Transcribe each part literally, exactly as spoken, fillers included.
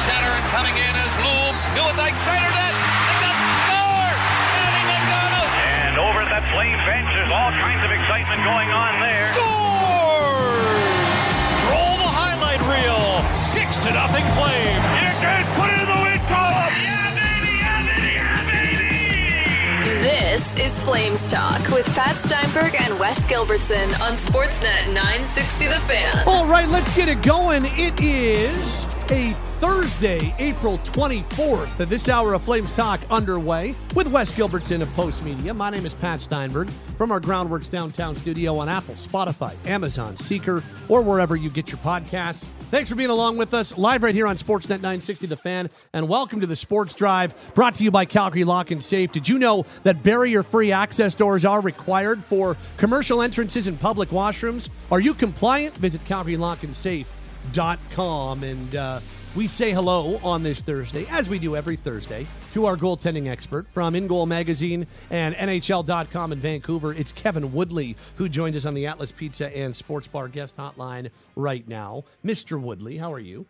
center and coming in is Loom. Newendike center net. McDonald scores! Eddie McDonald! And over at that Flame bench, there's all kinds of excitement going on there. Scores! Roll the highlight reel. Six to nothing Flame. Here it goes. Put it in the win column. Yeah, baby! Yeah, baby! Yeah, baby! This is Flames Talk with Pat Steinberg and Wes Gilbertson on Sportsnet nine sixty The Fan. All right, let's get it going. It is a Thursday, April twenty-fourth. This hour of Flames Talk underway with Wes Gilbertson of Post Media. My name is Pat Steinberg from our Groundworks downtown studio on Apple, Spotify, Amazon, Seeker, or wherever you get your podcasts. Thanks for being along with us live right here on Sportsnet nine sixty The Fan, and welcome to the Sports Drive, brought to you by Calgary Lock and Safe. Did you know that barrier-free access doors are required for commercial entrances and public washrooms? Are you compliant? Visit calgary lock and safe dot com, and uh, we say hello on this Thursday, as we do every Thursday, to our goaltending expert from In Goal Magazine and N H L dot com in Vancouver. It's Kevin Woodley, who joins us on the Atlas Pizza and Sports Bar guest hotline right now. Mister Woodley, how are you?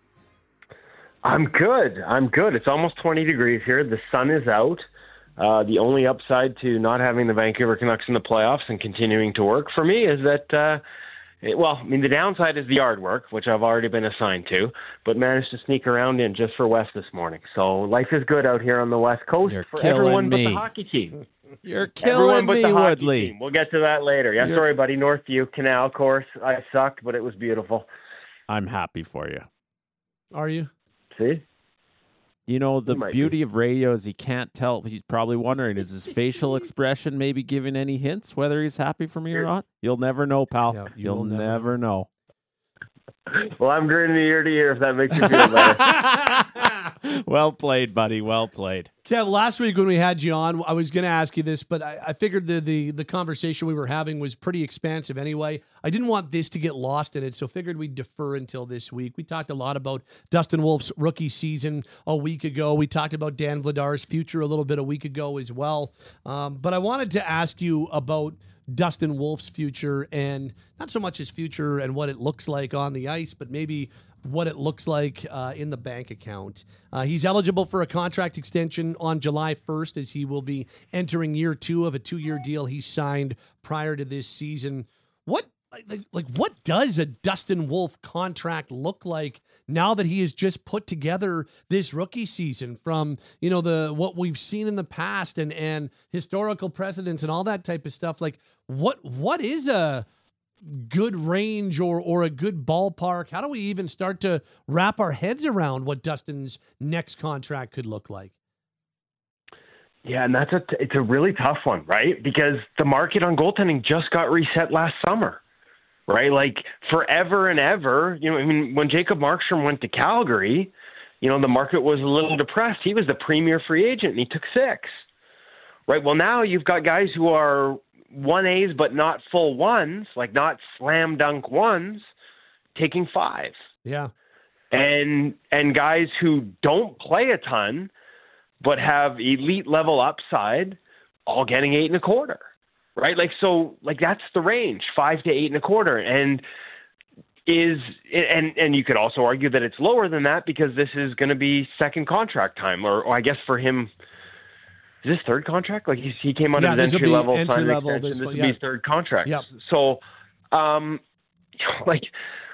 I'm good. I'm good. It's almost twenty degrees here. The sun is out. Uh, the only upside to not having the Vancouver Canucks in the playoffs and continuing to work for me is that uh, It, well, I mean, the downside is the yard work, which I've already been assigned to, but managed to sneak around in just for West this morning. So life is good out here on the West Coast You're for everyone me. but the hockey team. You're killing everyone but me, the hockey Woodley. team. We'll get to that later. Yeah, You're... sorry, buddy. Northview Canal course. I sucked, but it was beautiful. I'm happy for you. Are you? See? You know, the You beauty be. of radio is he can't tell. He's probably wondering, is his facial expression maybe giving any hints whether he's happy for me or not? You'll never know, pal. Yeah, you You'll will never never know. Well, I'm grinning ear to ear if that makes you feel better. Well played, buddy. Well played. Kev, last week when we had you on, I was going to ask you this, but I, I figured the, the the conversation we were having was pretty expansive anyway. I didn't want this to get lost in it, so figured we'd defer until this week. We talked a lot about Dustin Wolf's rookie season a week ago. We talked about Dan Vladar's future a little bit a week ago as well. Um, but I wanted to ask you about Dustin Wolf's future, and not so much his future and what it looks like on the ice, but maybe what it looks like uh, in the bank account. Uh, he's eligible for a contract extension on July first, as he will be entering year two of a two-year deal he signed prior to this season. What like, like what does a Dustin Wolf contract look like now that he has just put together this rookie season, from, you know, the what we've seen in the past and and historical precedents and all that type of stuff? Like what what is a good range or or a good ballpark? How do we even start to wrap our heads around what Dustin's next contract could look like? Yeah, and that's a it's a really tough one, right? Because the market on goaltending just got reset last summer. Right, like forever and ever, you know, I mean, when Jacob Markstrom went to Calgary, you know, the market was a little depressed. He was the premier free agent, and he took six. Right, well, now you've got guys who are one A's but not full ones, like not slam dunk ones, taking five. Yeah, and and guys who don't play a ton but have elite level upside, all getting eight and a quarter. Right, like so, like that's the range, five to eight and a quarter, and is and and you could also argue that it's lower than that because this is going to be second contract time, or, or I guess for him, is this third contract? Like he he came on yeah, his entry level, entry level. This, This, this would yeah. be his third contract. Yep. So, um, like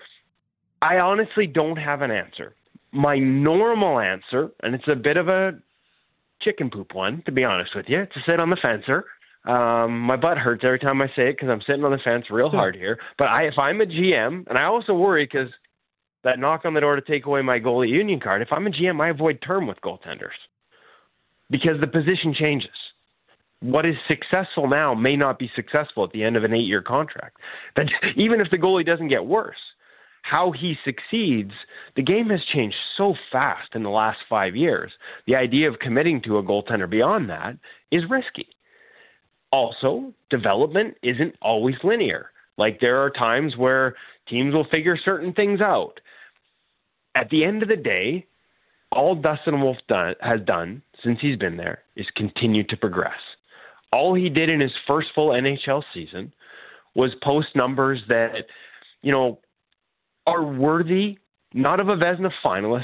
I honestly don't have an answer. My normal answer, and it's a bit of a chicken poop one, to be honest with you, to sit on the fencer. Um, my butt hurts every time I say it because I'm sitting on the fence real hard here. But I, if I'm a G M, and I also worry because that knock on the door to take away my goalie union card, if I'm a G M, I avoid term with goaltenders because the position changes. What is successful now may not be successful at the end of an eight-year contract. But even if the goalie doesn't get worse, how he succeeds, the game has changed so fast in the last five years. The idea of committing to a goaltender beyond that is risky. Also, development isn't always linear. Like there are times where teams will figure certain things out. At the end of the day, all Dustin Wolf done, has done since he's been there is continue to progress. All he did in his first full N H L season was post numbers that, you know, are worthy, not of a Vezina finalist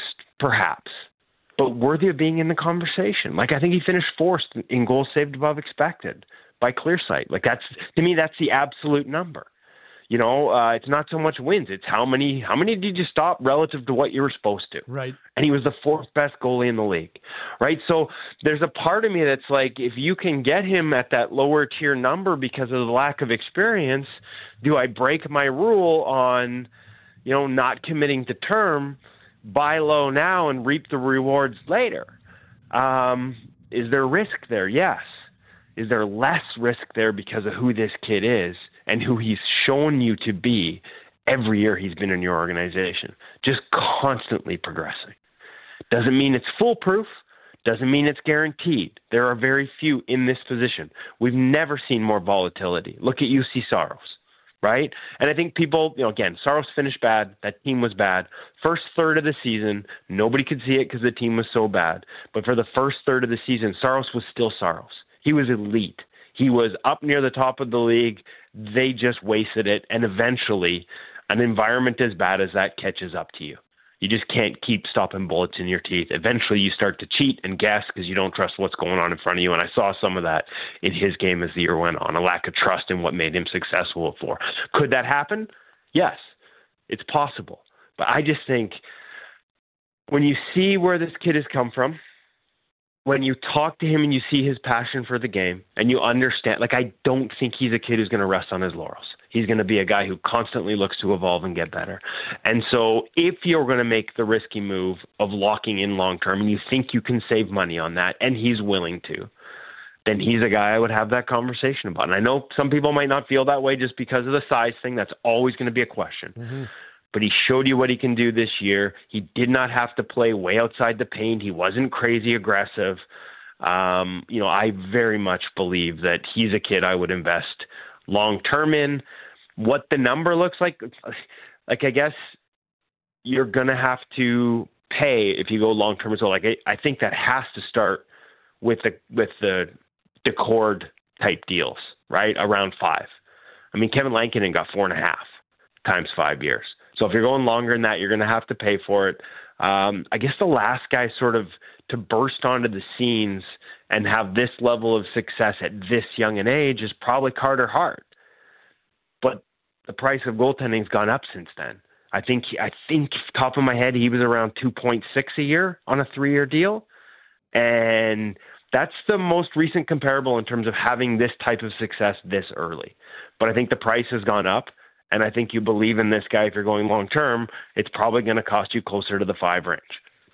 perhaps, but worthy of being in the conversation. Like, I think he finished fourth in goals saved above expected by Clearsight. Like, that's, to me, that's the absolute number. You know, uh, it's not so much wins. It's how many how many did you stop relative to what you were supposed to. Right. And he was the fourth best goalie in the league. Right. So there's a part of me that's like, if you can get him at that lower tier number because of the lack of experience, do I break my rule on, you know, not committing to term, buy low now and reap the rewards later? Um, is there risk there? Yes. Is there less risk there because of who this kid is and who he's shown you to be every year he's been in your organization, just constantly progressing? Doesn't mean it's foolproof. Doesn't mean it's guaranteed. There are very few in this position. We've never seen more volatility. Look at U C Saros, right? And I think people, you know, again, Saros finished bad. That team was bad. First third of the season, nobody could see it because the team was so bad. But for the first third of the season, Saros was still Saros. He was elite. He was up near the top of the league. They just wasted it. And eventually, an environment as bad as that catches up to you. You just can't keep stopping bullets in your teeth. Eventually, you start to cheat and guess because you don't trust what's going on in front of you. And I saw some of that in his game as the year went on, a lack of trust in what made him successful before. Could that happen? Yes, it's possible. But I just think when you see where this kid has come from, when you talk to him and you see his passion for the game and you understand, like, I don't think he's a kid who's going to rest on his laurels. He's going to be a guy who constantly looks to evolve and get better. And so if you're going to make the risky move of locking in long-term and you think you can save money on that and he's willing to, then he's a guy I would have that conversation about. And I know some people might not feel that way just because of the size thing. That's always going to be a question. Mm-hmm. But he showed you what he can do this year. He did not have to play way outside the paint. He wasn't crazy aggressive. Um, you know, I very much believe that he's a kid I would invest long-term in. What the number looks like, like I guess you're going to have to pay if you go long-term as well. Like I, I think that has to start with the with the Decord type deals, right? Around five. I mean, Kevin Lankinen got four and a half times five years. So if you're going longer than that, you're going to have to pay for it. Um, I guess the last guy sort of to burst onto the scenes and have this level of success at this young an age is probably Carter Hart. But the price of goaltending's gone up since then. I think, I think top of my head, he was around two point six a year on a three-year deal. And that's the most recent comparable in terms of having this type of success this early. But I think the price has gone up. And I think you believe in this guy if you're going long term, it's probably going to cost you closer to the five range.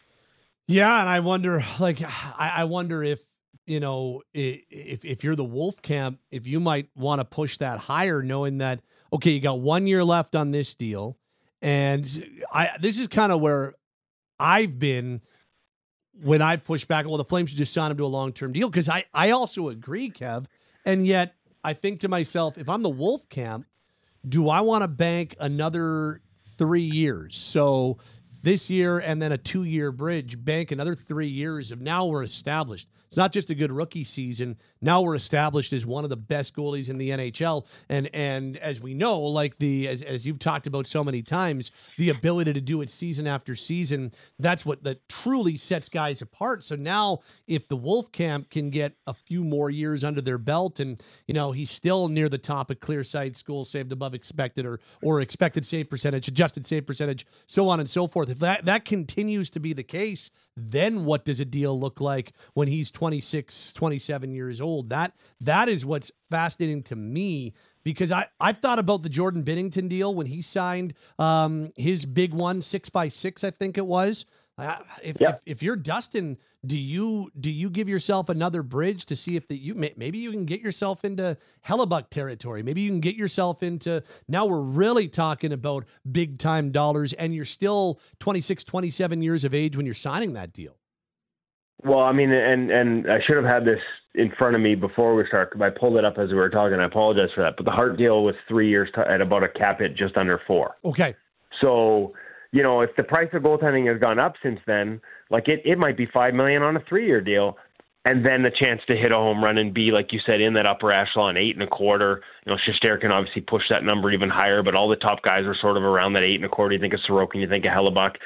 Yeah, and I wonder, like, I, I wonder if you know if if you're the Wolf camp, if you might want to push that higher, knowing that okay, you got one year left on this deal, and I this is kind of where I've been when I push back. Well, the Flames should just sign him to a long term deal because I I also agree, Kev, and yet I think to myself, if I'm the Wolf camp, do I want to bank another three years? So this year and then a two-year bridge, bank another three years of now we're established. It's not just a good rookie season. Now we're established as one of the best goalies in the N H L. And and as we know, like the as, as you've talked about so many times, the ability to do it season after season, that's what that truly sets guys apart. So now if the Wolf camp can get a few more years under their belt and, you know, he's still near the top of Clearsight, goals saved above expected or or expected save percentage, adjusted save percentage, so on and so forth. If that, that continues to be the case, then what does a deal look like when he's twenty-six, twenty-seven years old? That that is what's fascinating to me because I, I've thought about the Jordan Binnington deal when he signed um, his big one, six by six, I think it was. Uh, if, yeah. if if you're Dustin, do you do you give yourself another bridge to see if that you may, maybe you can get yourself into Hellebuck territory? Maybe you can get yourself into, now we're really talking about big time dollars and you're still twenty-six, twenty-seven years of age when you're signing that deal. Well, I mean, and, and I should have had this in front of me before we start because I pulled it up as we were talking. I apologize for that. But the Hart deal was three years t- at about a cap hit just under four. Okay. So, you know, if the price of goaltending has gone up since then, like it, it might be five million dollars on a three-year deal, and then the chance to hit a home run and be, like you said, in that upper echelon, eight and a quarter. You know, Shesterkin can obviously push that number even higher, but all the top guys are sort of around that eight and a quarter. You think of Sorokin, you think of Hellebuck.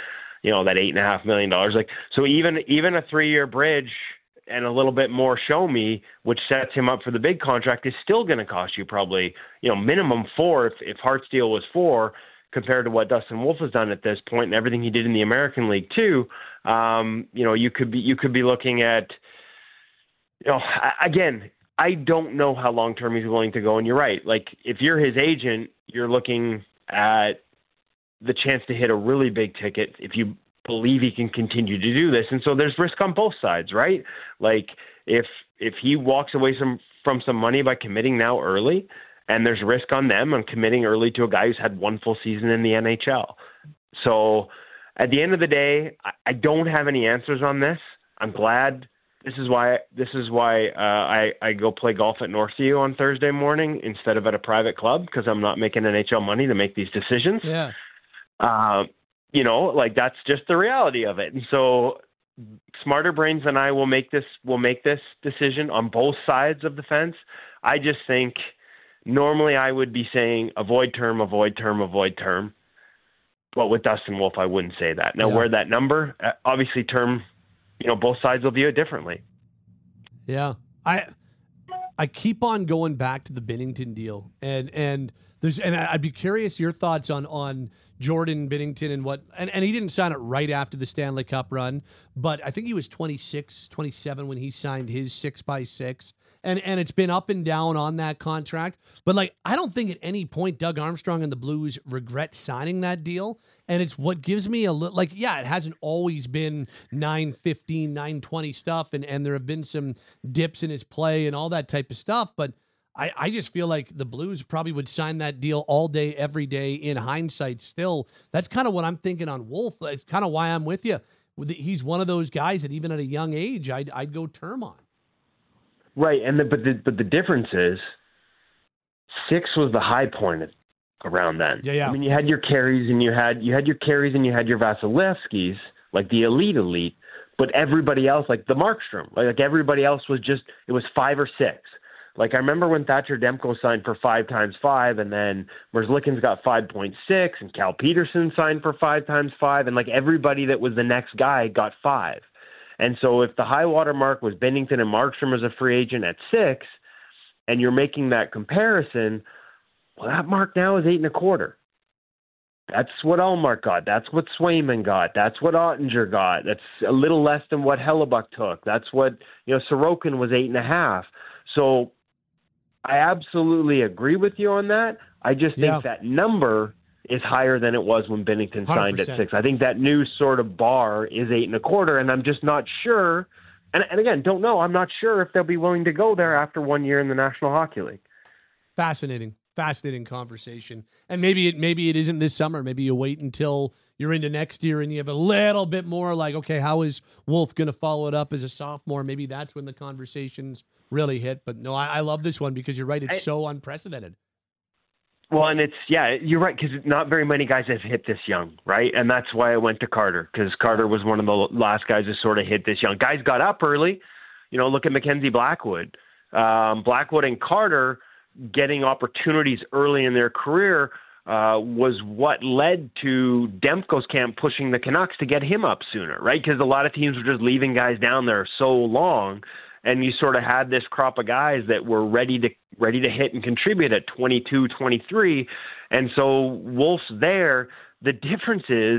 you know, that eight and a half million dollars. Like, so even even a three-year bridge and a little bit more show me, which sets him up for the big contract, is still going to cost you probably, you know, minimum four if, if Hart's deal was four compared to what Dustin Wolf has done at this point and everything he did in the American League too. Um, you know, you could be you could be looking at, you know, again, I don't know how long-term he's willing to go. And you're right. Like, if you're his agent, you're looking at the chance to hit a really big ticket if you believe he can continue to do this. And so there's risk on both sides, right? Like, if if he walks away some, from some money by committing now early, and there's risk on them on committing early to a guy who's had one full season in the N H L. So at the end of the day, I, I don't have any answers on this. I'm glad. This is why this is why uh, I, I go play golf at Northview on Thursday morning instead of at a private club, because I'm not making N H L money to make these decisions. Yeah. Uh, you know, like, that's just the reality of it. And so smarter brains than I will make this will make this decision on both sides of the fence. I just think normally I would be saying avoid term, avoid term, avoid term. But with Dustin Wolf, I wouldn't say that. Now, yeah. where that number, obviously term, you know, both sides will view it differently. Yeah. I I keep on going back to the Binnington deal. And and there's and I'd be curious your thoughts on on Jordan Binnington and what and, and he didn't sign it right after the Stanley Cup run, but I think he was twenty-six, twenty-seven when he signed his six by six. And and it's been up and down on that contract. But, like, I don't think at any point Doug Armstrong and the Blues regret signing that deal. And it's what gives me a little, like, yeah, it hasn't always been nine fifteen, nine twenty stuff. And, and there have been some dips in his play and all that type of stuff. But I, I just feel like the Blues probably would sign that deal all day, every day in hindsight still. That's kind of what I'm thinking on Wolf. It's kind of why I'm with you. He's one of those guys that even at a young age, I'd, I'd go term on. Right, and the, but the but the difference is six was the high point around then. Yeah, yeah. I mean, you had your carries and you had you had your carries and you had your Vasilevskis, like the elite elite, but everybody else, like the Markstrom, like, like everybody else was just, it was five or six. Like, I remember when Thatcher Demko signed for five times five, and then Merzlikins got five point six, and Cal Peterson signed for five times five, and like everybody that was the next guy got five. And so if the high water mark was Binnington and Markstrom as a free agent at six, and you're making that comparison, well, that mark now is eight and a quarter. That's what Allmark got. That's what Swayman got. That's what Ottinger got. That's a little less than what Hellebuck took. That's what, you know, Sorokin was eight and a half. So I absolutely agree with you on that. I just think yeah. that number is higher than it was when Binnington signed one hundred percent. at six. I think that new sort of bar is eight and a quarter, and I'm just not sure. And, and again, don't know. I'm not sure if they'll be willing to go there after one year in the National Hockey League. Fascinating, fascinating conversation. And maybe it maybe it isn't this summer. Maybe you wait until you're into next year and you have a little bit more like, okay, how is Wolf going to follow it up as a sophomore? Maybe that's when the conversations really hit. But no, I, I love this one because you're right. It's I, so unprecedented. Well, and it's, yeah, you're right, because not very many guys have hit this young, right? And that's why I went to Carter, because Carter was one of the last guys to sort of hit this young. Guys got up early. You know, look at Mackenzie Blackwood. Um, Blackwood and Carter getting opportunities early in their career uh, was what led to Demko's camp pushing the Canucks to get him up sooner, right? Because a lot of teams were just leaving guys down there so long, and you sort of had this crop of guys that were ready to ready to hit and contribute at twenty-two, twenty-three. And so Wolf's there. The difference is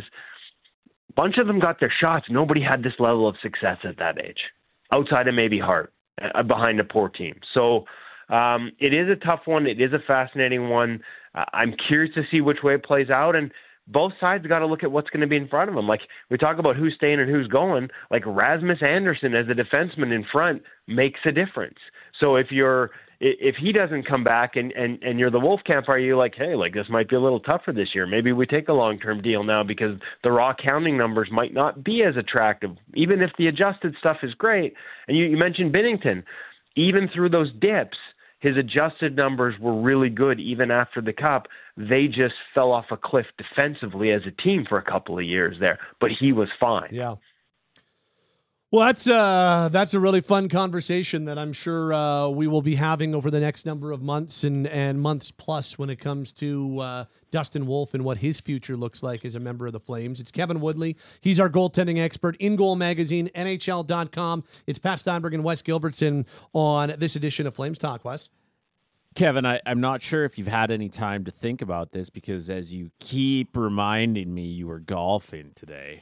a bunch of them got their shots. Nobody had this level of success at that age, outside of maybe Hart, uh, behind a poor team. So um, it is a tough one. It is a fascinating one. Uh, I'm curious to see which way it plays out. And both sides got to look at what's going to be in front of them. Like, we talk about who's staying and who's going. Like, Rasmus Anderson as a defenseman in front makes a difference. So if you're if he doesn't come back and, and, and you're the Wolf camp, are you like, hey, like, this might be a little tougher this year. Maybe we take a long-term deal now because the raw counting numbers might not be as attractive, even if the adjusted stuff is great. And you, you mentioned Binnington. Even through those dips, his adjusted numbers were really good even after the Cup. They just fell off a cliff defensively as a team for a couple of years there, but he was fine. Yeah. Well, that's uh, that's a really fun conversation that I'm sure uh, we will be having over the next number of months and, and months plus when it comes to uh, Dustin Wolf and what his future looks like as a member of the Flames. It's Kevin Woodley. He's our goaltending expert. In Goal Magazine, N H L dot com. It's Pat Steinberg and Wes Gilbertson on this edition of Flames Talk, Wes. Kevin, I, I'm not sure if you've had any time to think about this because as you keep reminding me you were golfing today.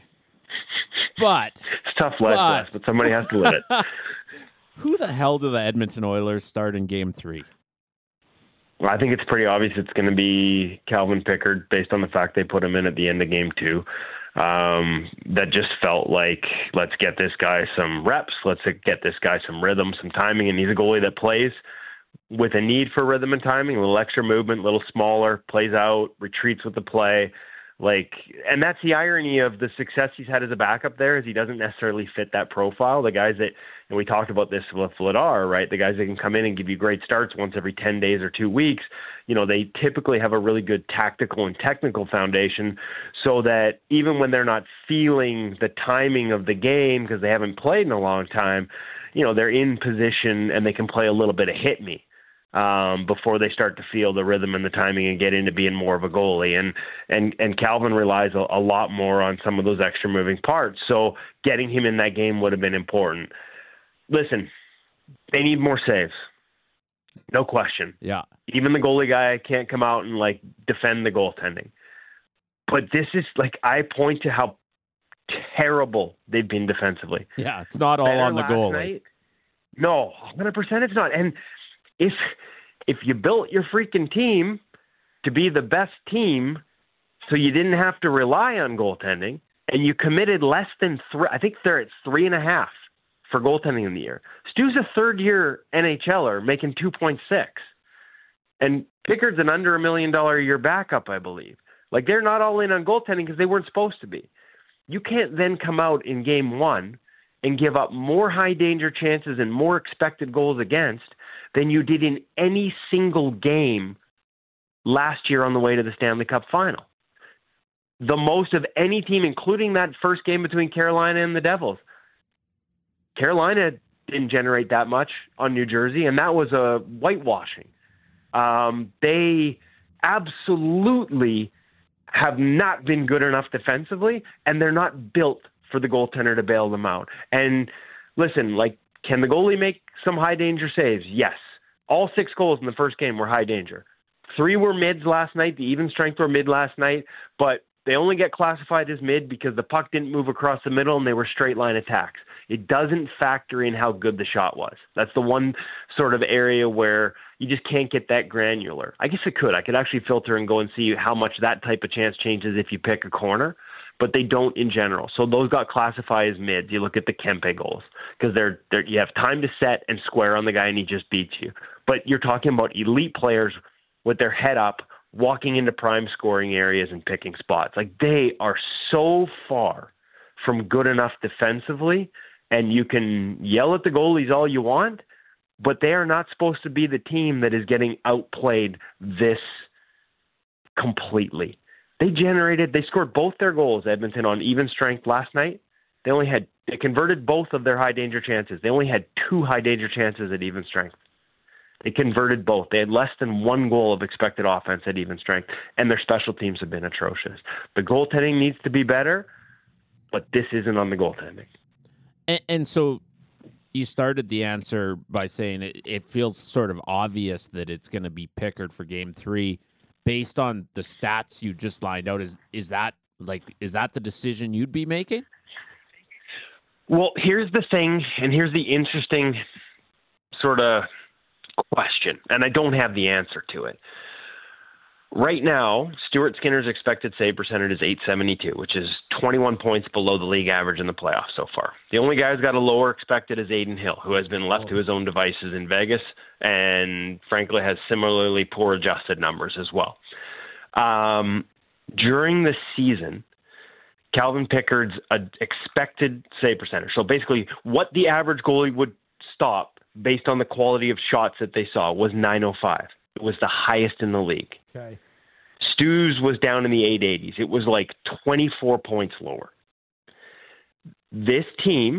But it's tough less, but, less, but somebody has to live it. Who the hell do the Edmonton Oilers start in game three? Well, I think it's pretty obvious it's going to be Calvin Pickard based on the fact they put him in at the end of game two. Um, that just felt like, let's get this guy some reps. Let's get this guy some rhythm, some timing. And he's a goalie that plays with a need for rhythm and timing, a little extra movement, a little smaller, plays out, retreats with the play. Like, and that's the irony of the success he's had as a backup there is he doesn't necessarily fit that profile. The guys that, and we talked about this with Vladar, right? The guys that can come in and give you great starts once every ten days or two weeks, you know, they typically have a really good tactical and technical foundation so that even when they're not feeling the timing of the game because they haven't played in a long time, you know, they're in position and they can play a little bit of hit me. Um, before they start to feel the rhythm and the timing and get into being more of a goalie. And and and Calvin relies a, a lot more on some of those extra moving parts. So getting him in that game would have been important. Listen, they need more saves. No question. Yeah. Even the goalie guy can't come out and, like, defend the goaltending. But this is, like, I point to how terrible they've been defensively. Yeah, it's not all Better on the last goalie. night? No, one hundred percent it's not. And If if you built your freaking team to be the best team so you didn't have to rely on goaltending and you committed less than three, I think they're at three and a half for goaltending in the year. Stu's a third-year N H L er making two point six. And Pickard's an under a million dollar a year backup, I believe. Like, they're not all in on goaltending because they weren't supposed to be. You can't then come out in game one and give up more high-danger chances and more expected goals against than you did in any single game last year on the way to the Stanley Cup final. The most of any team, including that first game between Carolina and the Devils. Carolina didn't generate that much on New Jersey, and that was a whitewashing. Um, they absolutely have not been good enough defensively, and they're not built for the goaltender to bail them out. And listen, like, can the goalie make some high-danger saves? Yes. All six goals in the first game were high danger. Three were mids last night. The even strength were mid last night, but they only get classified as mid because the puck didn't move across the middle and they were straight line attacks. It doesn't factor in how good the shot was. That's the one sort of area where you just can't get that granular. I guess it could. I could actually filter and go and see how much that type of chance changes if you pick a corner, but they don't in general. So those got classified as mids. You look at the Kempe goals because they're, they're you have time to set and square on the guy and he just beats you. But you're talking about elite players with their head up, walking into prime scoring areas and picking spots. Like, they are so far from good enough defensively, and you can yell at the goalies all you want, but they are not supposed to be the team that is getting outplayed this completely. They generated, they scored both their goals, Edmonton, on even strength last night. They only had, they converted both of their high danger chances. They only had two high danger chances at even strength. They converted both. They had less than one goal of expected offense at even strength, and their special teams have been atrocious. The goaltending needs to be better, but this isn't on the goaltending. And, and so you started the answer by saying it, it feels sort of obvious that it's going to be Pickard for game three based on the stats you just lined out. Is is that like is that the decision you'd be making? Well, here's the thing, and here's the interesting sort of question, and I don't have the answer to it. Right now, Stuart Skinner's expected save percentage is eight seventy-two, which is twenty-one points below the league average in the playoffs so far. The only guy who's got a lower expected is Aiden Hill, who has been left oh. to his own devices in Vegas and, frankly, has similarly poor adjusted numbers as well. Um, during the season, Calvin Pickard's uh, expected save percentage, so basically what the average goalie would stop based on the quality of shots that they saw, was nine oh five. It was the highest in the league. Okay. Stu's was down in the eight eighties. It was like twenty-four points lower. This team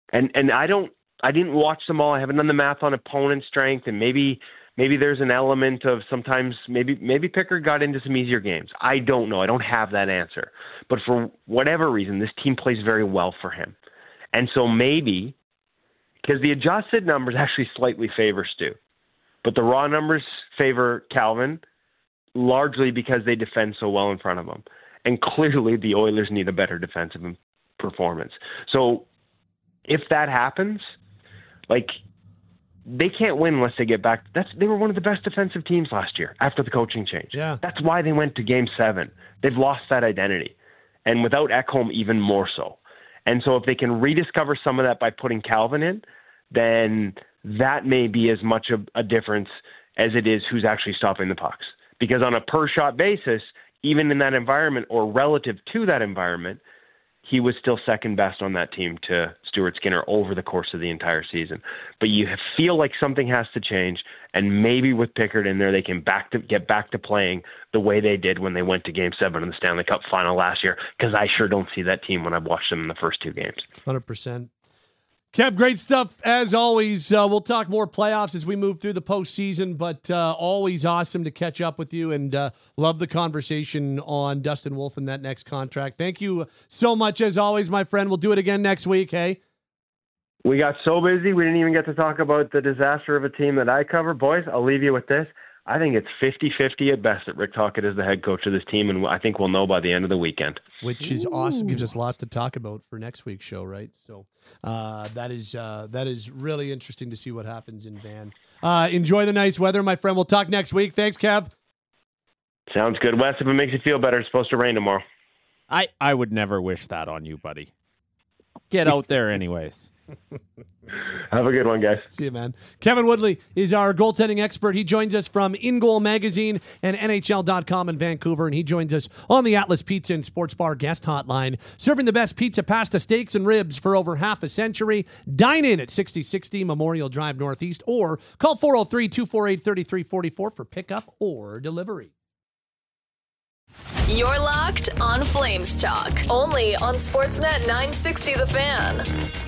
And and I don't I didn't watch them all. I haven't done the math on opponent strength, and maybe maybe there's an element of sometimes maybe maybe Pickard got into some easier games. I don't know. I don't have that answer. But for whatever reason, this team plays very well for him. And so maybe, because the adjusted numbers actually slightly favor Stu, but the raw numbers favor Calvin, largely because they defend so well in front of him. And clearly the Oilers need a better defensive performance. So if that happens, like, they can't win unless they get back. That's they were one of the best defensive teams last year after the coaching change. Yeah. That's why they went to game seven. They've lost that identity. And without Ekholm, even more so. And so if they can rediscover some of that by putting Calvin in, then that may be as much of a difference as it is who's actually stopping the pucks. Because on a per-shot basis, even in that environment or relative to that environment, he was still second best on that team to Stuart Skinner over the course of the entire season. But you feel like something has to change, and maybe with Pickard in there, they can back to get back to playing the way they did when they went to Game seven in the Stanley Cup final last year, because I sure don't see that team when I've watched them in the first two games. one hundred percent. Kev, great stuff as always. Uh, we'll talk more playoffs as we move through the postseason, but uh, always awesome to catch up with you, and uh, love the conversation on Dustin Wolf and that next contract. Thank you so much as always, my friend. We'll do it again next week, hey? We got so busy, we didn't even get to talk about the disaster of a team that I cover. Boys, I'll leave you with this. I think it's fifty-fifty at best that Rick Tocchet is the head coach of this team, and I think we'll know by the end of the weekend. Which is Ooh. awesome. Gives us lots to talk about for next week's show, right? So uh, that is uh, that is really interesting to see what happens in Van. Uh, enjoy the nice weather, my friend. We'll talk next week. Thanks, Kev. Sounds good. Wes, if it makes you feel better, it's supposed to rain tomorrow. I, I would never wish that on you, buddy. Get out there anyways. Have a good one, guys. See you, man. Kevin Woodley is our goaltending expert. He joins us from In Goal Magazine and N H L dot com in Vancouver, and he joins us on the Atlas Pizza and Sports Bar guest hotline, serving the best pizza, pasta, steaks, and ribs for over half a century. Dine in at sixty sixty Memorial Drive Northeast, or call four oh three, two four eight, three three four four for pickup or delivery. You're locked on Flames Talk, only on Sportsnet nine sixty The Fan.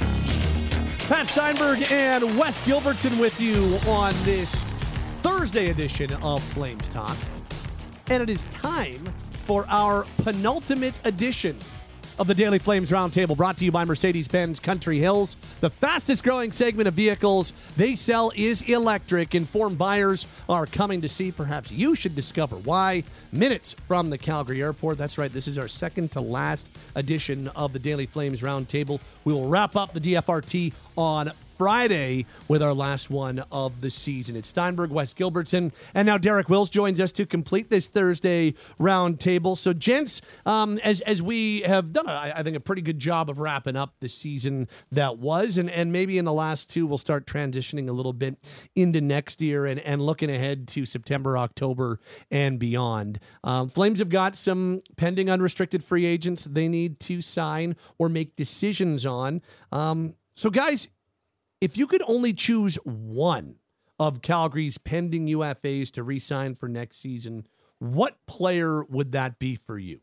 Pat Steinberg and Wes Gilbertson with you on this Thursday edition of Flames Talk. And it is time for our penultimate edition of the Daily Flames Roundtable, brought to you by Mercedes-Benz Country Hills. The fastest growing segment of vehicles they sell is electric. Informed buyers are coming to see. Perhaps you should discover why. Minutes from the Calgary airport. That's right, this is our second to last edition of the Daily Flames Roundtable. We will wrap up the D F R T on Friday with our last one of the season. It's Steinberg, Wes Gilbertson, and now Derek Wills joins us to complete this Thursday roundtable. So, gents, um, as as we have done, a, I think, a pretty good job of wrapping up the season that was, and, and maybe in the last two, we'll start transitioning a little bit into next year and, and looking ahead to September, October, and beyond. Um, Flames have got some pending unrestricted free agents they need to sign or make decisions on. Um, so, guys, if you could only choose one of Calgary's pending U F As to re-sign for next season, what player would that be for you?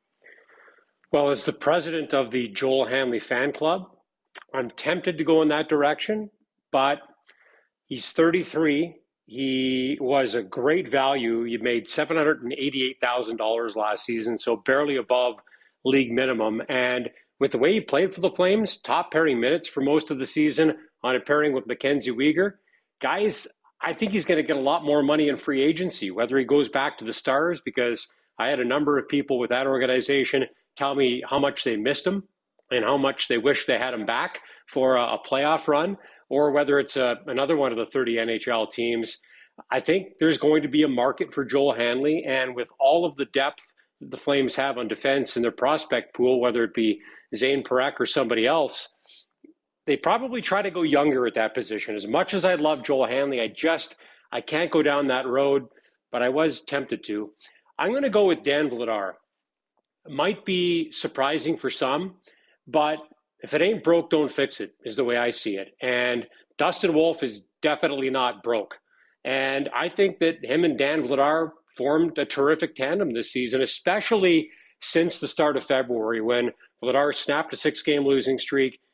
Well, as the president of the Joel Hanley fan club, I'm tempted to go in that direction, but he's thirty-three. He was a great value. He made seven hundred eighty-eight thousand dollars last season, so barely above league minimum. And with the way he played for the Flames, top pairing minutes for most of the season on a pairing with Mackenzie Weegar, guys, I think he's going to get a lot more money in free agency, whether he goes back to the Stars, because I had a number of people with that organization tell me how much they missed him and how much they wish they had him back for a, a playoff run, or whether it's a, another one of the thirty N H L teams. I think there's going to be a market for Joel Hanley, and with all of the depth the Flames have on defense in their prospect pool, whether it be Zane Parekh or somebody else, they probably try to go younger at that position. As much as I love Joel Hanley, I just, I can't go down that road, but I was tempted to. I'm going to go with Dan Vladar. It might be surprising for some, but if it ain't broke, don't fix it, is the way I see it. And Dustin Wolf is definitely not broke. And I think that him and Dan Vladar formed a terrific tandem this season, especially since the start of February, when Vladar snapped a six-game losing streak,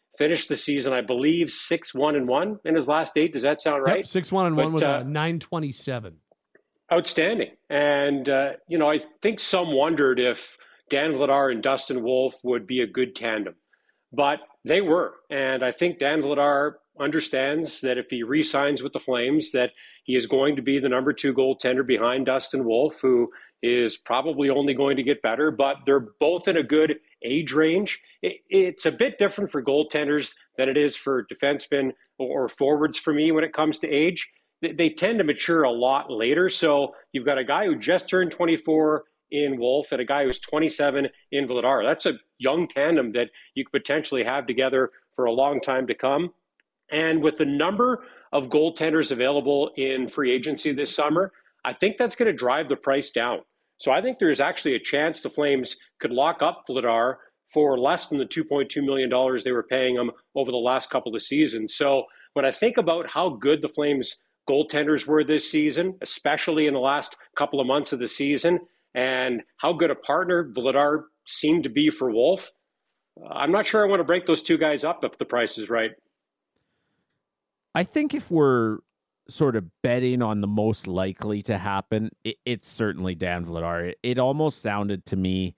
finished the season, I believe, six one and one in his last eight. Does that sound right? Yep, six one and but, one with uh, a nine twenty-seven. Outstanding. And, uh, you know, I think some wondered if Dan Vladar and Dustin Wolf would be a good tandem, but they were. And I think Dan Vladar understands that if he re-signs with the Flames, that he is going to be the number two goaltender behind Dustin Wolf, who is probably only going to get better, but they're both in a good age range. It, it's a bit different for goaltenders than it is for defensemen or, or forwards for me when it comes to age. They, they tend to mature a lot later. So you've got a guy who just turned twenty-four in Wolf and a guy who's twenty-seven in Vladar. That's a young tandem that you could potentially have together for a long time to come. And with the number of goaltenders available in free agency this summer, I think that's going to drive the price down. So I think there's actually a chance the Flames could lock up Vladar for less than the two point two million dollars they were paying him over the last couple of seasons. So when I think about how good the Flames goaltenders were this season, especially in the last couple of months of the season, and how good a partner Vladar seemed to be for Wolf, I'm not sure I want to break those two guys up if the price is right. I think if we're sort of betting on the most likely to happen, it, it's certainly Dan Vladar. It, it almost sounded to me,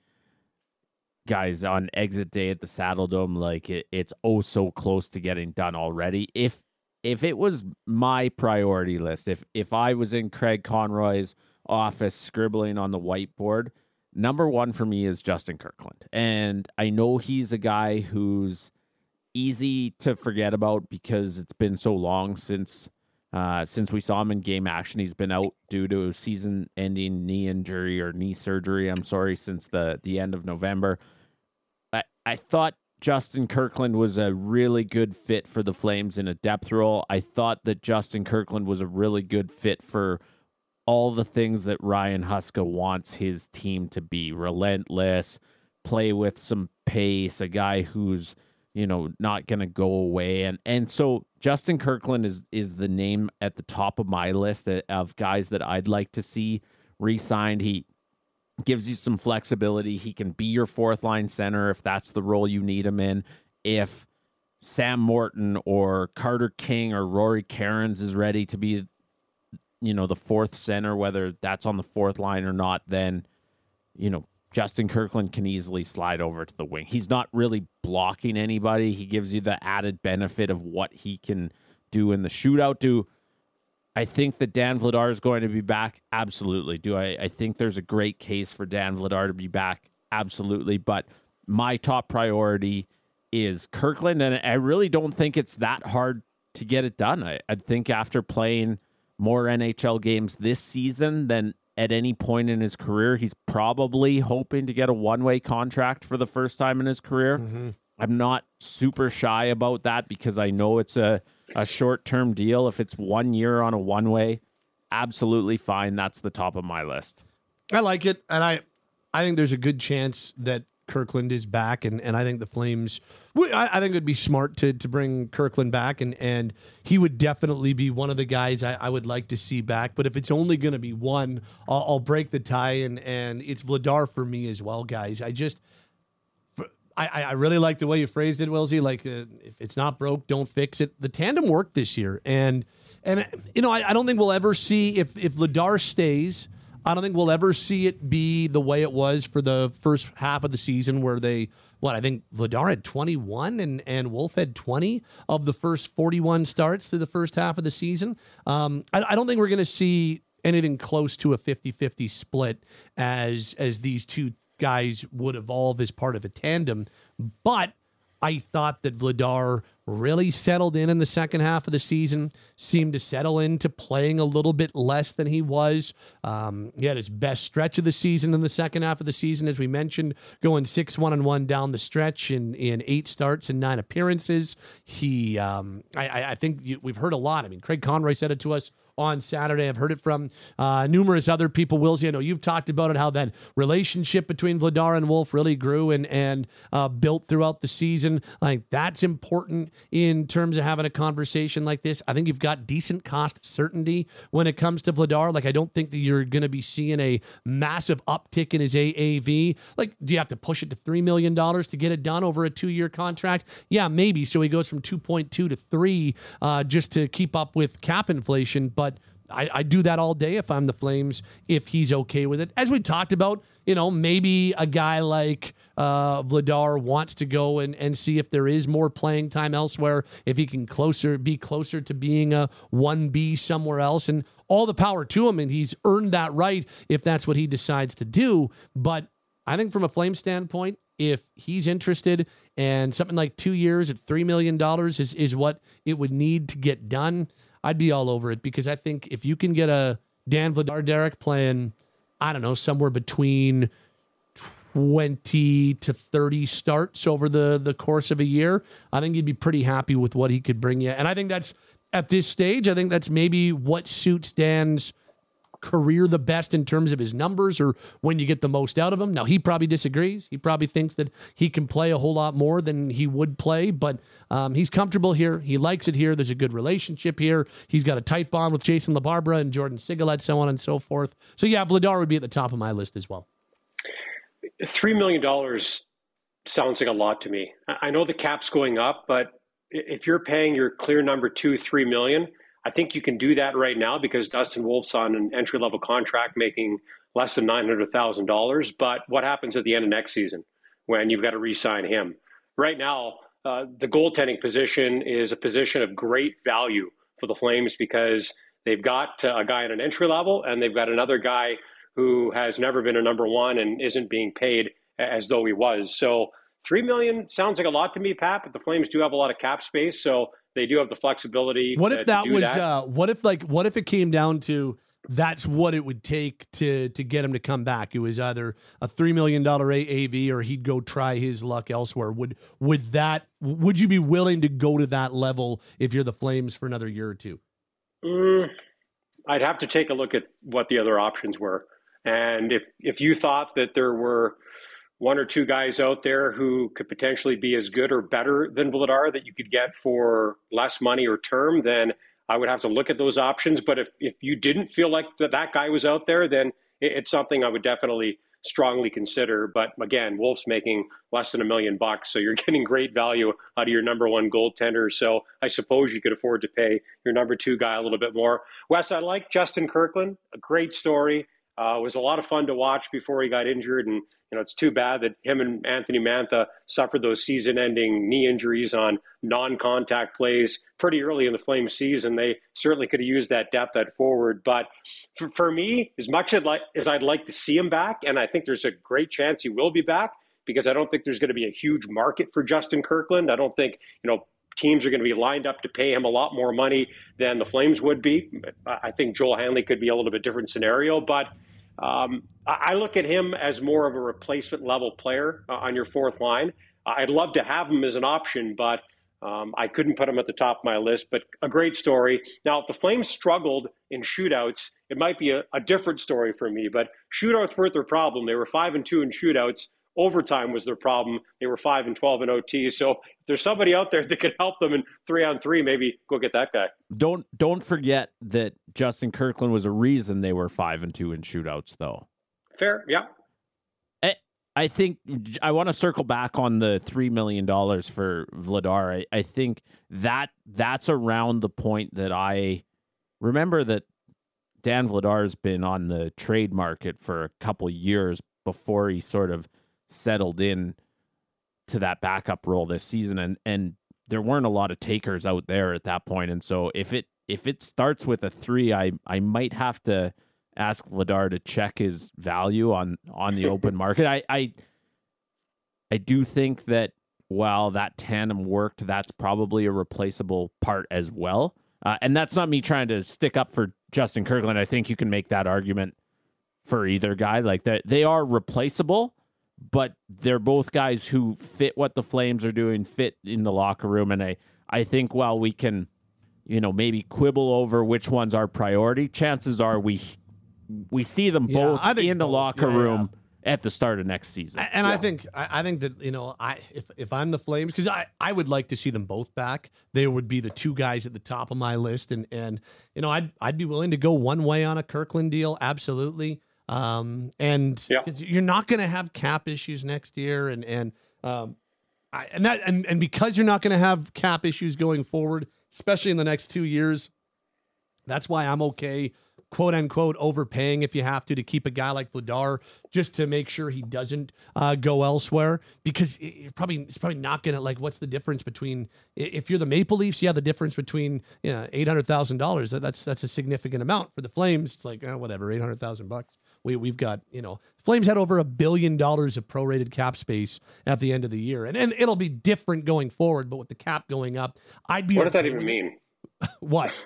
guys, on exit day at the Saddle Dome, like it, it's oh so close to getting done already. If if it was my priority list, if if I was in Craig Conroy's office scribbling on the whiteboard, number one for me is Justin Kirkland. And I know he's a guy who's easy to forget about because it's been so long since uh, since we saw him in game action. He's been out due to a season-ending knee injury or knee surgery, I'm sorry, since the, the end of November. I, I thought Justin Kirkland was a really good fit for the Flames in a depth role. I thought that Justin Kirkland was a really good fit for all the things that Ryan Huska wants his team to be. Relentless, play with some pace, a guy who's, you know, not going to go away. And and so Justin Kirkland is is the name at the top of my list of guys that I'd like to see re-signed. He gives you some flexibility. He can be your fourth line center if that's the role you need him in. If Sam Morton or Carter King or Rory Cairns is ready to be, you know, the fourth center, whether that's on the fourth line or not, then, you know, Justin Kirkland can easily slide over to the wing. He's not really blocking anybody. He gives you the added benefit of what he can do in the shootout. Do I think that Dan Vladar is going to be back? Absolutely. Do I, I think there's a great case for Dan Vladar to be back? Absolutely. But my top priority is Kirkland, and I really don't think it's that hard to get it done. I, I think after playing more N H L games this season than at any point in his career, he's probably hoping to get a one-way contract for the first time in his career. Mm-hmm. I'm not super shy about that because I know it's a, a short-term deal. If it's one year on a one-way, absolutely fine. That's the top of my list. I like it, and I I think there's a good chance that Kirkland is back, and, and I think the Flames, I, I think it would be smart to to bring Kirkland back, and, and he would definitely be one of the guys I, I would like to see back. But if it's only going to be one, I'll, I'll break the tie, and, and it's Vladar for me as well, guys. I just, I, I really like the way you phrased it, Wilsey. Like, uh, if it's not broke, don't fix it. The tandem worked this year, and, and you know, I, I don't think we'll ever see, if, if Vladar stays, I don't think we'll ever see it be the way it was for the first half of the season where they, what, I think Vladar had twenty-one and, and Wolf had twenty of the first forty-one starts through the first half of the season. Um, I, I don't think we're going to see anything close to a fifty-fifty split as as these two guys would evolve as part of a tandem. But I thought that Vladar really settled in in the second half of the season, seemed to settle into playing a little bit less than he was. Um, he had his best stretch of the season in the second half of the season, as we mentioned, going six one and one down the stretch in, in eight starts and nine appearances. He, um, I, I think you, we've heard a lot. I mean, Craig Conroy said it to us on Saturday. I've heard it from uh, numerous other people. Wilsey, I know you've talked about it, how that relationship between Vladar and Wolf really grew and, and uh, built throughout the season. Like, that's important in terms of having a conversation like this. I think you've got decent cost certainty when it comes to Vladar. Like, I don't think that you're going to be seeing a massive uptick in his A A V. Like, do you have to push it to three million dollars to get it done over a two-year contract? Yeah, maybe. So he goes from two point two to three uh, just to keep up with cap inflation. But I, I do that all day if I'm the Flames, if he's okay with it. As we talked about, you know, maybe a guy like uh, Vladar wants to go and, and see if there is more playing time elsewhere, if he can closer be closer to being a one B somewhere else, and all the power to him, and he's earned that right if that's what he decides to do. But I think from a Flame standpoint, if he's interested and something like two years at three million dollars is, is what it would need to get done, I'd be all over it, because I think if you can get a Dan Vladar, Derek, playing, I don't know, somewhere between twenty to thirty starts over the, the course of a year, I think you'd be pretty happy with what he could bring you. And I think that's, at this stage, I think that's maybe what suits Dan's career the best in terms of his numbers, or when you get the most out of him. Now, he probably disagrees. He probably thinks that he can play a whole lot more than he would play, but um, he's comfortable here. He likes it here. There's a good relationship here. He's got a tight bond with Jason LaBarbera and Jordan Sigalet, so on and so forth. So, yeah, Vladar would be at the top of my list as well. three million dollars sounds like a lot to me. I know the cap's going up, but if you're paying your clear number two, three million dollars, I think you can do that right now because Dustin Wolf's on an entry-level contract making less than nine hundred thousand dollars. But what happens at the end of next season when you've got to re-sign him? Right now, uh, the goaltending position is a position of great value for the Flames because they've got uh, a guy at an entry level and they've got another guy who has never been a number one and isn't being paid as though he was. So three million dollars sounds like a lot to me, Pat, but the Flames do have a lot of cap space, so they do have the flexibility. What to, if that to do was? that. Uh, what if like? What if it came down to that's what it would take to to get him to come back? It was either a three million dollar A A V or he'd go try his luck elsewhere. Would would that? Would you be willing to go to that level if you're the Flames for another year or two? Mm, I'd have to take a look at what the other options were, and if if you thought that there were one or two guys out there who could potentially be as good or better than Vladar that you could get for less money or term, then I would have to look at those options. But if, if you didn't feel like that, that guy was out there, then it, it's something I would definitely strongly consider. But again, Wolf's making less than a million bucks, so you're getting great value out of your number one goaltender. So I suppose you could afford to pay your number two guy a little bit more. Wes, I like Justin Kirkland, a great story. Uh, it was a lot of fun to watch before he got injured, and you know it's too bad that him and Anthony Mantha suffered those season-ending knee injuries on non-contact plays pretty early in the Flames season. They certainly could have used that depth at forward. But for, for me, as much as, like, as I'd like to see him back, and I think there's a great chance he will be back, because I don't think there's going to be a huge market for Justin Kirkland. I don't think you know teams are going to be lined up to pay him a lot more money than the Flames would be. I think Joel Hanley could be a little bit different scenario, but um, I look at him as more of a replacement level player uh, on your fourth line. I'd love to have him as an option, but um, I couldn't put him at the top of my list, but a great story. Now, if the Flames struggled in shootouts, it might be a, a different story for me, but shootouts weren't their problem. They were five and two in shootouts. Overtime was their problem. They were five and twelve in O T. So if there's somebody out there that could help them in three on three, maybe go get that guy. Don't don't forget that Justin Kirkland was a reason they were five and two in shootouts, though. Fair, yeah. I, I think I want to circle back on the three million dollars for Vladar. I, I think that that's around the point that I remember that Dan Vladar's been on the trade market for a couple years before he sort of settled in to that backup role this season, and and there weren't a lot of takers out there at that point. And so if it if it starts with a three, I I might have to ask Vladar to check his value on on the open market. I I I do think that while that tandem worked, that's probably a replaceable part as well. Uh, and that's not me trying to stick up for Justin Kirkland. I think you can make that argument for either guy. Like that, they are replaceable, but they're both guys who fit what the Flames are doing, fit in the locker room. And I, I think while we can you know, maybe quibble over which one's our priority, chances are we we see them Yeah, both I think in the both. locker Yeah, room at the start of next season. And I think I I think that, you know, I if if I'm the Flames, because I, I would like to see them both back. They would be the two guys at the top of my list, and and you know I'd I'd be willing to go one way on a Kirkland deal, absolutely. Um, and Yeah. you're not going to have cap issues next year, and and um, I, and that and and because you're not going to have cap issues going forward, especially in the next two years, that's why I'm okay, quote unquote, overpaying if you have to to keep a guy like Vladar, just to make sure he doesn't uh, go elsewhere, because it- you're probably it's probably not gonna, like, what's the difference between, i- if you're the Maple Leafs, yeah, the difference between, you know, eight hundred thousand dollars, that's that's a significant amount. For the Flames, it's like, oh, whatever, eight hundred thousand bucks. We we've got, you know, Flames had over a billion dollars of prorated cap space at the end of the year, and and it'll be different going forward. But with the cap going up, I'd be. What does that okay even with it. mean? What?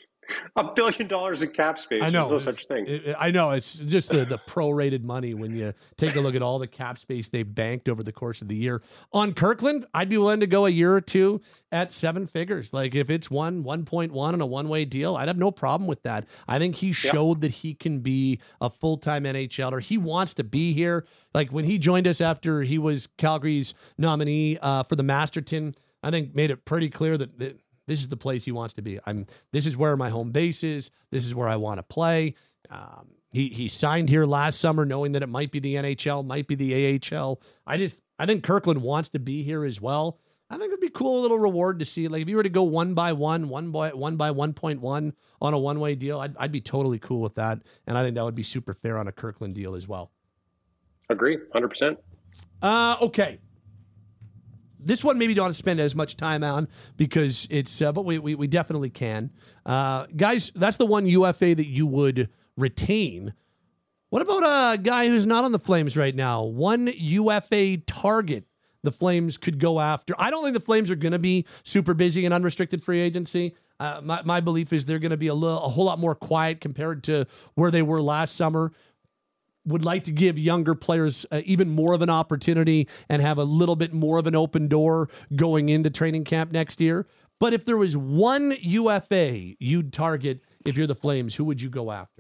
A billion dollars in cap space. I know. There's no such thing. It- I know. It's just the, the prorated money when you take a look at all the cap space they banked over the course of the year. On Kirkland, I'd be willing to go a year or two at seven figures. Like if it's one, one point one on a one-way deal, I'd have no problem with that. I think he showed that he can be a full-time N H L er. He wants to be here. Like when he joined us after he was Calgary's nominee uh, for the Masterton, I think made it pretty clear that, that this is the place he wants to be. I'm. This is where my home base is. This is where I want to play. Um, he he signed here last summer, knowing that it might be the N H L, might be the A H L. I just I think Kirkland wants to be here as well. I think it'd be cool, a little reward to see. Like if you were to go one by one, one by one by one point one on a one way deal, I'd I'd be totally cool with that, and I think that would be super fair on a Kirkland deal as well. Agree, one hundred percent. Uh, okay. This one maybe don't want to spend as much time on because it's, uh, but we, we we definitely can. Uh, guys, that's the one U F A that you would retain. What about a guy who's not on the Flames right now? One U F A target the Flames could go after. I don't think the Flames are going to be super busy in unrestricted free agency. Uh, my, my belief is they're going to be a, little, a whole lot more quiet compared to where they were last summer. Would like to give younger players uh, even more of an opportunity and have a little bit more of an open door going into training camp next year. But if there was one U F A you'd target if you're the Flames, who would you go after?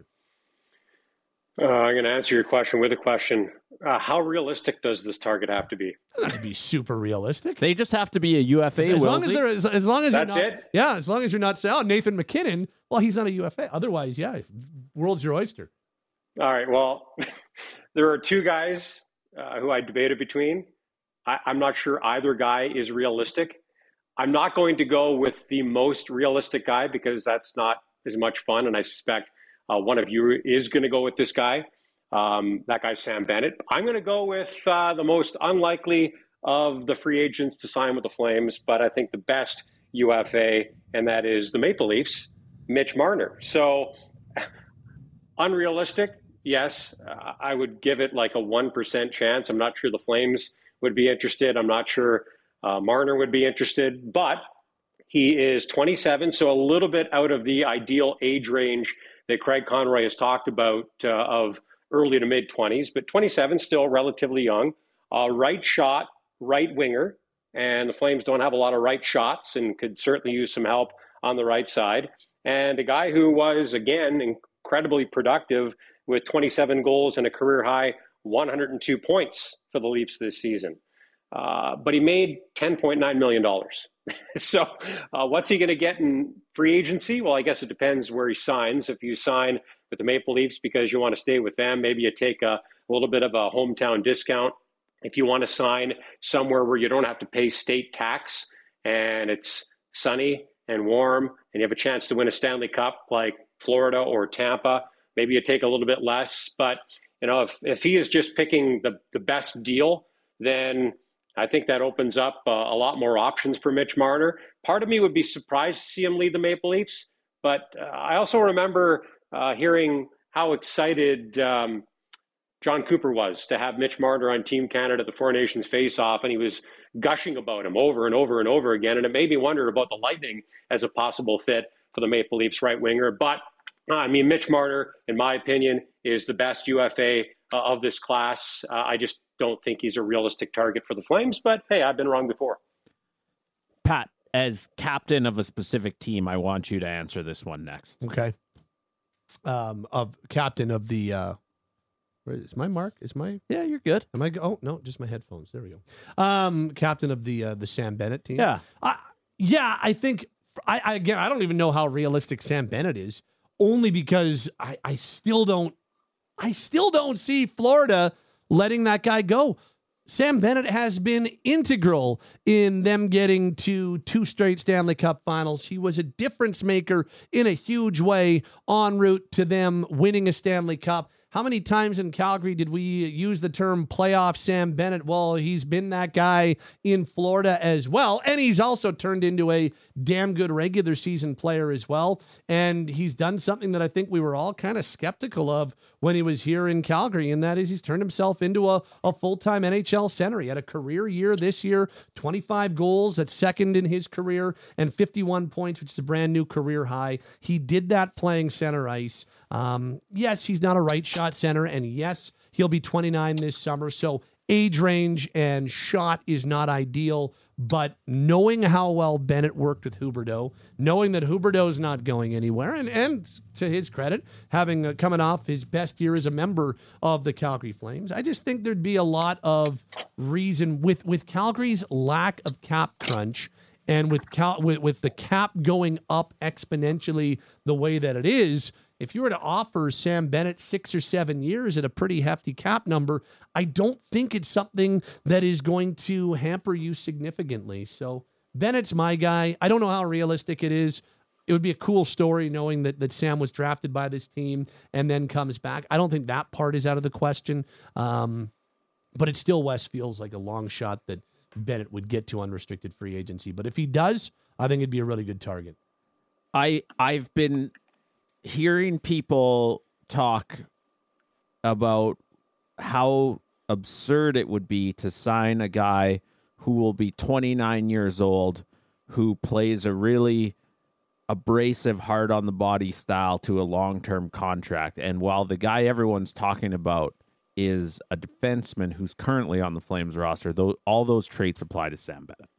Uh, I'm going to answer your question with a question. Uh, how realistic does this target have to be? Not to be super realistic. They just have to be a U F A. As long as Wilsey. they're as, as long as That's you're not, it? yeah, as long as you're not saying, oh, Nathan McKinnon, well, he's not a U F A. Otherwise, yeah, world's your oyster. All right. Well, there are two guys uh, who I debated between. I, I'm not sure either guy is realistic. I'm not going to go with the most realistic guy because that's not as much fun. And I suspect uh, one of you is going to go with this guy. Um, that guy's Sam Bennett. I'm going to go with uh, the most unlikely of the free agents to sign with the Flames, but I think the best U F A, and that is the Maple Leafs, Mitch Marner. So unrealistic. Yes, uh, I would give it like a one percent chance. I'm not sure the Flames would be interested. I'm not sure uh, Marner would be interested, but he is twenty-seven, so a little bit out of the ideal age range that Craig Conroy has talked about uh, of early to mid-twenties, but twenty-seven, still relatively young. Uh, right shot, right winger, and the Flames don't have a lot of right shots and could certainly use some help on the right side. And a guy who was, again, incredibly productive with twenty-seven goals and a career-high one hundred two points for the Leafs this season. Uh, but he made ten point nine million dollars. So uh, what's he going to get in free agency? Well, I guess it depends where he signs. If you sign with the Maple Leafs because you want to stay with them, maybe you take a, a little bit of a hometown discount. If you want to sign somewhere where you don't have to pay state tax and it's sunny and warm and you have a chance to win a Stanley Cup like Florida or Tampa, maybe you take a little bit less. But you know, if, if he is just picking the, the best deal, then I think that opens up uh, a lot more options for Mitch Marner. Part of me would be surprised to see him lead the Maple Leafs, but uh, I also remember uh, hearing how excited um, John Cooper was to have Mitch Marner on Team Canada at the Four Nations face-off, and he was gushing about him over and over and over again, and it made me wonder about the Lightning as a possible fit for the Maple Leafs right winger. But, uh, I mean, Mitch Marner, in my opinion, is the best U F A uh, of this class. Uh, I just don't think he's a realistic target for the Flames, but hey, I've been wrong before. Pat, as captain of a specific team, I want you to answer this one next. Okay. Um, of captain of the. Uh, where is my mark? Is my Yeah, you're good. am I? Go- oh no, just my headphones. There we go. Um, captain of the uh, the Sam Bennett team. Yeah. Uh, yeah, I think. I, I again, I don't even know how realistic Sam Bennett is. Only because I, I still don't. I still don't see Florida letting that guy go. Sam Bennett has been integral in them getting to two straight Stanley Cup finals. He was a difference maker in a huge way en route to them winning a Stanley Cup. How many times in Calgary did we use the term playoff Sam Bennett? Well, he's been that guy in Florida as well. And he's also turned into a damn good regular season player as well. And he's done something that I think we were all kind of skeptical of when he was here in Calgary. And that is he's turned himself into a, a full-time N H L center. He had a career year this year, twenty-five goals, that's second in his career, and fifty-one points, which is a brand new career high. He did that playing center ice. Um, yes, he's not a right shot center, and yes, he'll be twenty-nine this summer. So age range and shot is not ideal, but knowing how well Bennett worked with Huberdeau, knowing that Huberdeau's not going anywhere, and, and to his credit, having uh, coming off his best year as a member of the Calgary Flames, I just think there'd be a lot of reason with, with Calgary's lack of cap crunch and with, Cal, with, with the cap going up exponentially the way that it is. If you were to offer Sam Bennett six or seven years at a pretty hefty cap number, I don't think it's something that is going to hamper you significantly. So Bennett's my guy. I don't know how realistic it is. It would be a cool story knowing that, that Sam was drafted by this team and then comes back. I don't think that part is out of the question. Um, but it still, West, feels like a long shot that Bennett would get to unrestricted free agency. But if he does, I think it'd be a really good target. I I've been hearing people talk about how absurd it would be to sign a guy who will be twenty-nine years old, who plays a really abrasive, hard on the body style to a long-term contract. And while the guy everyone's talking about is a defenseman who's currently on the Flames roster, though all those traits apply to Sam Bennett.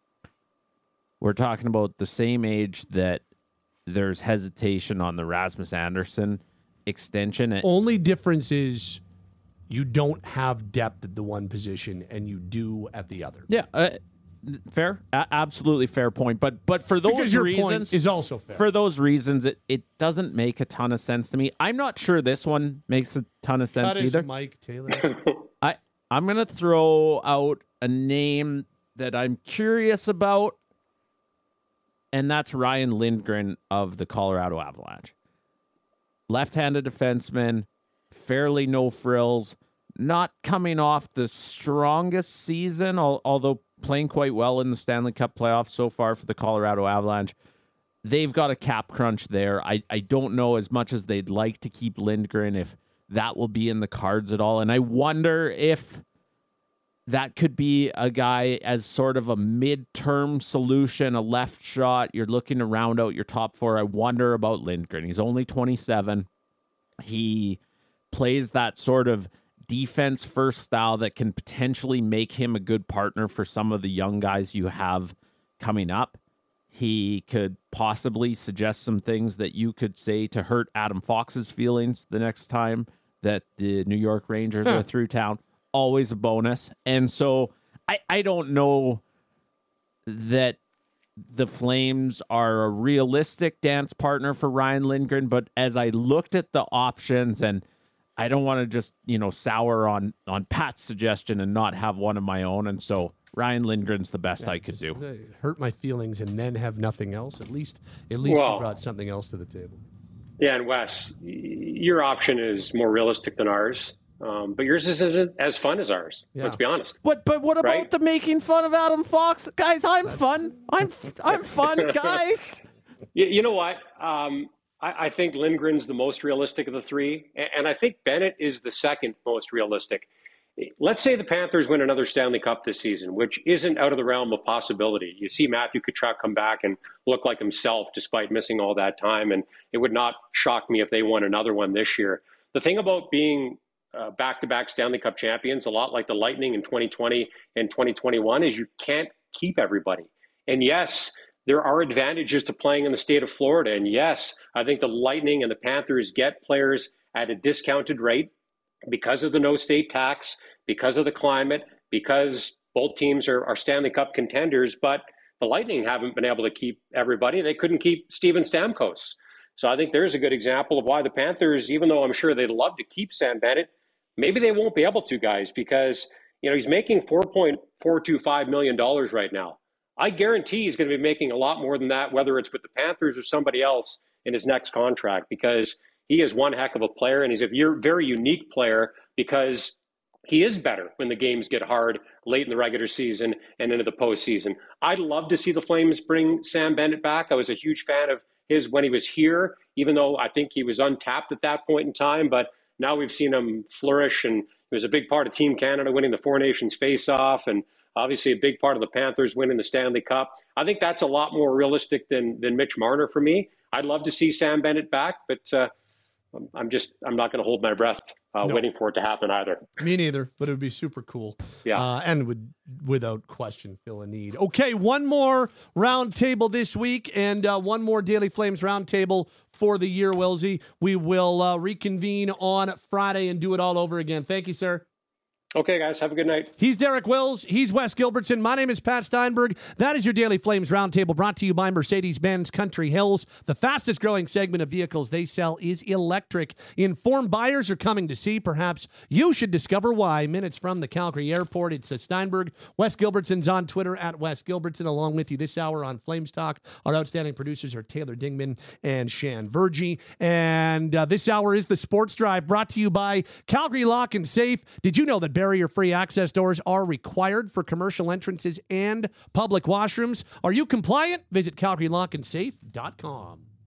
We're talking about the same age that there's hesitation on the Rasmus Andersson extension. Only difference is you don't have depth at the one position and you do at the other. Yeah, uh, fair, a- absolutely fair point. But but for those because your reasons, point is also fair. For those reasons, it, it doesn't make a ton of sense to me. I'm not sure this one makes a ton of sense that is either. Mike Taylor. I I'm gonna throw out a name that I'm curious about, and that's Ryan Lindgren of the Colorado Avalanche. Left-handed defenseman, fairly no frills, not coming off the strongest season, al- although playing quite well in the Stanley Cup playoffs so far for the Colorado Avalanche. They've got a cap crunch there. I, I don't know, as much as they'd like to keep Lindgren, if that will be in the cards at all. And I wonder if that could be a guy as sort of a midterm solution, a left shot. You're looking to round out your top four. I wonder about Lindgren. He's only twenty-seven. He plays that sort of defense first style that can potentially make him a good partner for some of the young guys you have coming up. He could possibly suggest some things that you could say to hurt Adam Fox's feelings the next time that the New York Rangers huh. are through town. Always a bonus. And so I, I don't know that the Flames are a realistic dance partner for Ryan Lindgren, but as I looked at the options, and I don't want to just, you know, sour on, on Pat's suggestion and not have one of my own. And so Ryan Lindgren's the best yeah, I could do. Hurt my feelings and then have nothing else. At least, at least well, you brought something else to the table. Yeah. And Wes, your option is more realistic than ours. Um, but yours isn't as fun as ours. Yeah. Let's be honest. What? But what about right? the making fun of Adam Fox, guys? I'm That's... fun. I'm I'm fun, guys. You, you know what? Um, I, I think Lindgren's the most realistic of the three, and, and I think Bennett is the second most realistic. Let's say the Panthers win another Stanley Cup this season, which isn't out of the realm of possibility. You see Matthew Tkachuk come back and look like himself despite missing all that time, and it would not shock me if they won another one this year. The thing about being Uh, back-to-back Stanley Cup champions, a lot like the Lightning in twenty twenty and twenty twenty-one, is you can't keep everybody. And yes, there are advantages to playing in the state of Florida. And yes, I think the Lightning and the Panthers get players at a discounted rate because of the no state tax, because of the climate, because both teams are, are Stanley Cup contenders. But the Lightning haven't been able to keep everybody. They couldn't keep Steven Stamkos. So I think there's a good example of why the Panthers, even though I'm sure they'd love to keep Sam Bennett, maybe they won't be able to, guys, because you know he's making four point four two five million dollars right now. I guarantee he's going to be making a lot more than that, whether it's with the Panthers or somebody else in his next contract, because he is one heck of a player, and he's a very unique player because he is better when the games get hard late in the regular season and into the postseason. I'd love to see the Flames bring Sam Bennett back. I was a huge fan of his when he was here, even though I think he was untapped at that point in time. But now we've seen him flourish, and he was a big part of Team Canada winning the Four Nations face-off, and obviously a big part of the Panthers winning the Stanley Cup. I think that's a lot more realistic than than Mitch Marner for me. I'd love to see Sam Bennett back, but uh, I'm just I'm not going to hold my breath uh, no. waiting for it to happen either. Me neither, but it would be super cool. Yeah, uh, and would without question fill a need. Okay, one more round table this week, and uh, one more Daily Flames round table for the year, Wilsey. We will uh, reconvene on Friday and do it all over again. Thank you, sir. Okay, guys, have a good night. He's Derek Wills. He's Wes Gilbertson. My name is Pat Steinberg. That is your Daily Flames Roundtable, brought to you by Mercedes-Benz Country Hills. The fastest growing segment of vehicles they sell is electric. Informed buyers are coming to see. Perhaps you should discover why. Minutes from the Calgary airport, it's a Steinberg. Wes Gilbertson's on Twitter at Wes Gilbertson, along with you this hour on Flames Talk. Our outstanding producers are Taylor Dingman and Shan Virgie. And uh, this hour is the Sports Drive, brought to you by Calgary Lock and Safe. Did you know that barrier-free access doors are required for commercial entrances and public washrooms? Are you compliant? Visit Calgary Lock and Safe dot com.